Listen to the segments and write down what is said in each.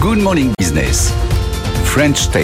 Good Morning Business, French Tech.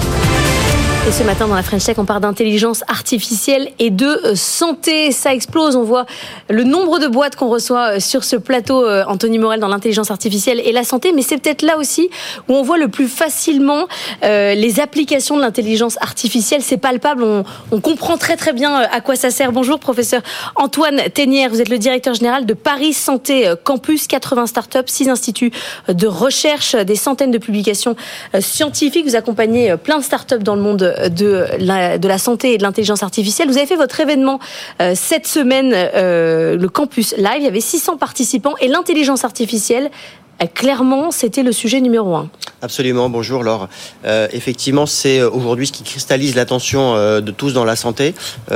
Et ce matin, dans la French Tech, on parle d'intelligence artificielle et de santé. Ça explose. On voit le nombre de boîtes qu'on reçoit sur ce plateau, Anthony Morel, dans l'intelligence artificielle et la santé. Mais c'est peut-être là aussi où on voit le plus facilement les applications de l'intelligence artificielle. C'est palpable. On comprend très très bien à quoi ça sert. Bonjour, professeur Antoine Ténière. Vous êtes le directeur général de Paris Santé Campus. 80 startups, 6 instituts de recherche, des centaines de publications scientifiques. Vous accompagnez plein de startups dans le monde de la santé et de l'intelligence artificielle. Vous avez fait votre événement cette semaine, le Campus Live. Il y avait 600 participants et l'intelligence artificielle, clairement, c'était le sujet numéro 1. Absolument, bonjour Laure. Effectivement, c'est aujourd'hui ce qui cristallise l'attention de tous dans la santé.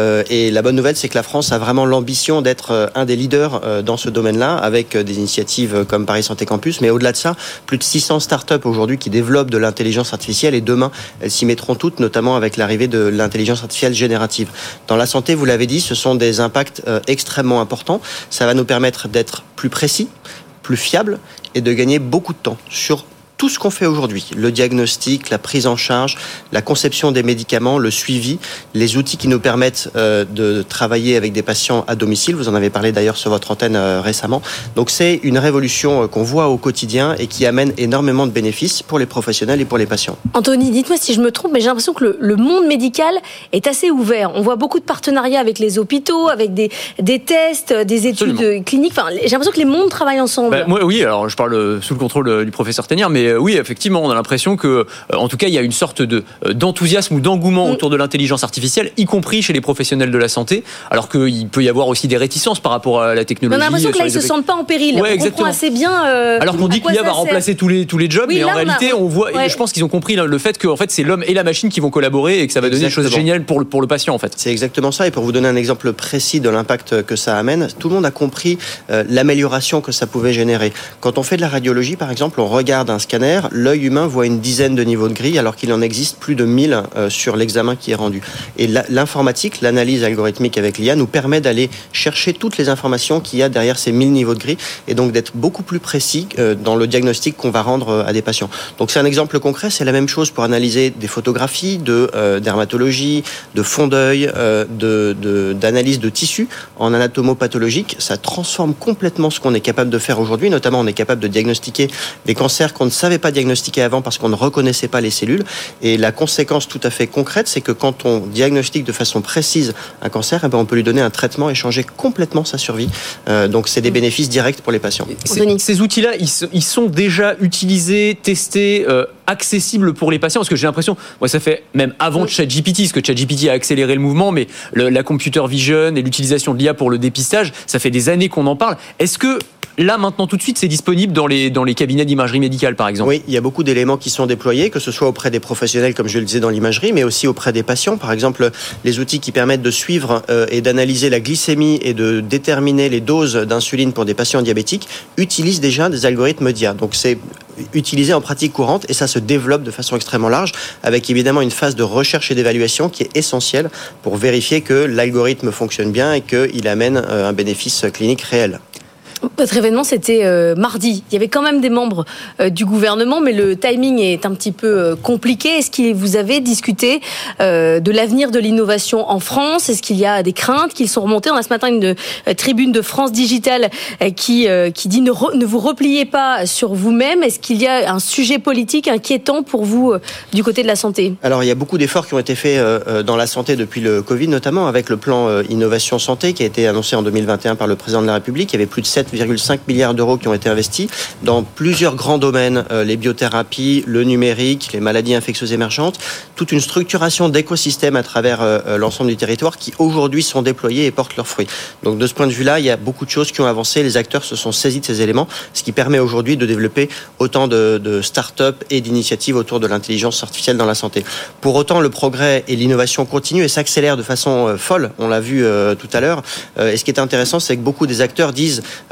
Et la bonne nouvelle, c'est que la France a vraiment l'ambition d'être un des leaders dans ce domaine-là, avec des initiatives comme Paris Santé Campus. Mais au-delà de ça, plus de 600 startups aujourd'hui qui développent de l'intelligence artificielle. Et demain, elles s'y mettront toutes, notamment avec l'arrivée de l'intelligence artificielle générative. Dans la santé, vous l'avez dit, ce sont des impacts extrêmement importants. Ça va nous permettre d'être plus précis, plus fiable et de gagner beaucoup de temps sur tout ce qu'on fait aujourd'hui, le diagnostic, la prise en charge, la conception des médicaments, le suivi, les outils qui nous permettent de travailler avec des patients à domicile. Vous en avez parlé d'ailleurs sur votre antenne récemment. Donc c'est une révolution qu'on voit au quotidien et qui amène énormément de bénéfices pour les professionnels et pour les patients. Anthony, dites-moi si je me trompe, mais j'ai l'impression que le monde médical est assez ouvert. On voit beaucoup de partenariats avec les hôpitaux, avec des tests, des études cliniques. Enfin, j'ai l'impression que les mondes travaillent ensemble. Moi, oui, alors je parle sous le contrôle du professeur Ténière, mais oui, effectivement, on a l'impression que, en tout cas, il y a une sorte d'enthousiasme ou d'engouement autour de l'intelligence artificielle, y compris chez les professionnels de la santé, alors qu'il peut y avoir aussi des réticences par rapport à la technologie. On a l'impression que là, ils ne se sentent pas en péril. Ouais, on comprend assez bien. Alors qu'on dit que l'IA va remplacer tous les jobs, oui, mais en réalité, on voit. Ouais. Je pense qu'ils ont compris le fait que, en fait, c'est l'homme et la machine qui vont collaborer et que ça va donner des choses géniales pour le patient, en fait. C'est exactement ça. Et pour vous donner un exemple précis de l'impact que ça amène, tout le monde a compris l'amélioration que ça pouvait générer. Quand on fait de la radiologie, par exemple, on regarde un scanner, l'œil humain voit une dizaine de niveaux de gris, alors qu'il en existe plus de 1000 sur l'examen qui est rendu. Et l'informatique, l'analyse algorithmique avec l'IA nous permet d'aller chercher toutes les informations qu'il y a derrière ces 1000 niveaux de gris et donc d'être beaucoup plus précis dans le diagnostic qu'on va rendre à des patients. Donc c'est un exemple concret, c'est la même chose pour analyser des photographies de dermatologie, de fond d'œil, d'analyse de tissus en anatomopathologique. Ça transforme complètement ce qu'on est capable de faire aujourd'hui, notamment on est capable de diagnostiquer des cancers qu'on ne savait pas diagnostiquer avant parce qu'on ne reconnaissait pas les cellules. Et la conséquence tout à fait concrète, c'est que quand on diagnostique de façon précise un cancer, on peut lui donner un traitement et changer complètement sa survie. Donc c'est des bénéfices directs pour les patients. Ces outils-là, ils sont déjà utilisés, testés, accessibles pour les patients, parce que j'ai l'impression, moi ça fait même avant ChatGPT, parce que ChatGPT a accéléré le mouvement, mais la computer vision et l'utilisation de l'IA pour le dépistage, ça fait des années qu'on en parle. Est-ce que là, maintenant, tout de suite, c'est disponible dans les cabinets d'imagerie médicale, par exemple? Oui, il y a beaucoup d'éléments qui sont déployés, que ce soit auprès des professionnels, comme je le disais dans l'imagerie, mais aussi auprès des patients. Par exemple, les outils qui permettent de suivre et d'analyser la glycémie et de déterminer les doses d'insuline pour des patients diabétiques utilisent déjà des algorithmes d'IA. Donc, c'est utilisé en pratique courante et ça se développe de façon extrêmement large, avec évidemment une phase de recherche et d'évaluation qui est essentielle pour vérifier que l'algorithme fonctionne bien et qu'il amène un bénéfice clinique réel. Votre événement, c'était mardi. Il y avait quand même des membres du gouvernement, mais le timing est un petit peu compliqué. Est-ce que vous avez discuté de l'avenir de l'innovation en France? Est-ce qu'il y a des craintes qui sont remontées? On a ce matin une tribune de France Digital qui dit ne vous repliez pas sur vous-même. Est-ce qu'il y a un sujet politique inquiétant pour vous du côté de la santé? Alors, il y a beaucoup d'efforts qui ont été faits dans la santé depuis le Covid, notamment avec le plan Innovation Santé qui a été annoncé en 2021 par le président de la République. Il y avait plus de 7,5 milliards d'euros qui ont été investis dans plusieurs grands domaines, les biothérapies, le numérique, les maladies infectieuses émergentes, toute une structuration d'écosystèmes à travers l'ensemble du territoire qui aujourd'hui sont déployés et portent leurs fruits. Donc de ce point de vue-là, il y a beaucoup de choses qui ont avancé, les acteurs se sont saisis de ces éléments, ce qui permet aujourd'hui de développer autant de start-up et d'initiatives autour de l'intelligence artificielle dans la santé. Pour autant, le progrès et l'innovation continuent et s'accélèrent de façon folle, on l'a vu tout à l'heure. Et ce qui est intéressant, c'est que beaucoup des acteurs disent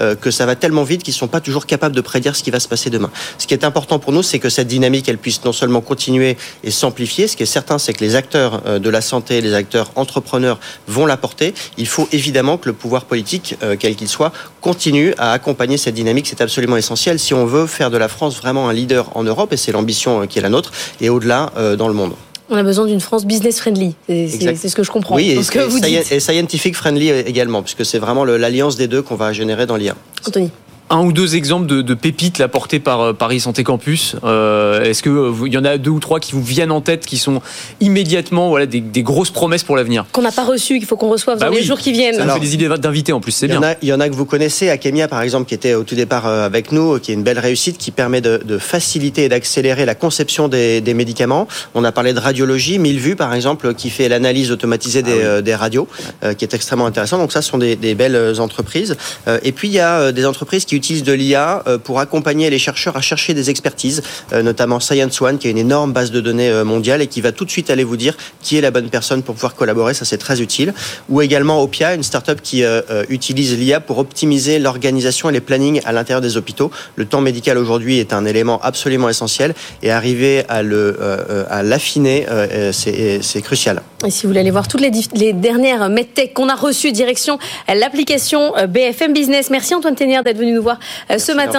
que ça va tellement vite qu'ils sont pas toujours capables de prédire ce qui va se passer demain. Ce qui est important pour nous, c'est que cette dynamique, elle puisse non seulement continuer et s'amplifier. Ce qui est certain, c'est que les acteurs de la santé, les acteurs entrepreneurs vont la porter. Il faut évidemment que le pouvoir politique, quel qu'il soit, continue à accompagner cette dynamique. C'est absolument essentiel si on veut faire de la France vraiment un leader en Europe, et c'est l'ambition qui est la nôtre, et au-delà dans le monde. On a besoin d'une France business friendly. C'est ce que je comprends. Oui, et scientific friendly également, puisque c'est vraiment l'alliance des deux qu'on va générer dans l'IA. Anthony. Un ou deux exemples de pépites là, portées par Paris Santé Campus. Est-ce qu'il y en a 2 ou 3 qui vous viennent en tête, qui sont immédiatement des grosses promesses pour l'avenir? Qu'on n'a pas reçues, qu'il faut qu'on reçoive dans les jours qui viennent. Ça nous fait des idées d'invités en plus, c'est bien. Il y en a que vous connaissez, Akemia par exemple, qui était au tout départ avec nous, qui est une belle réussite, qui permet de faciliter et d'accélérer la conception des médicaments. On a parlé de radiologie, 1000 vues par exemple, qui fait l'analyse automatisée des radios, qui est extrêmement intéressant. Donc ça, ce sont des belles entreprises. Et puis il y a des entreprises qui utilisent de l'IA pour accompagner les chercheurs à chercher des expertises, notamment Science One, qui est une énorme base de données mondiale et qui va tout de suite aller vous dire qui est la bonne personne pour pouvoir collaborer. Ça, c'est très utile. Ou également Opia, une start-up qui utilise l'IA pour optimiser l'organisation et les plannings à l'intérieur des hôpitaux. Le temps médical aujourd'hui est un élément absolument essentiel, et arriver à l'affiner, c'est crucial. Et si vous voulez aller voir toutes les dernières MedTech qu'on a reçues, direction l'application BFM Business. Merci Antoine Tenière d'être venu nous voir ce matin.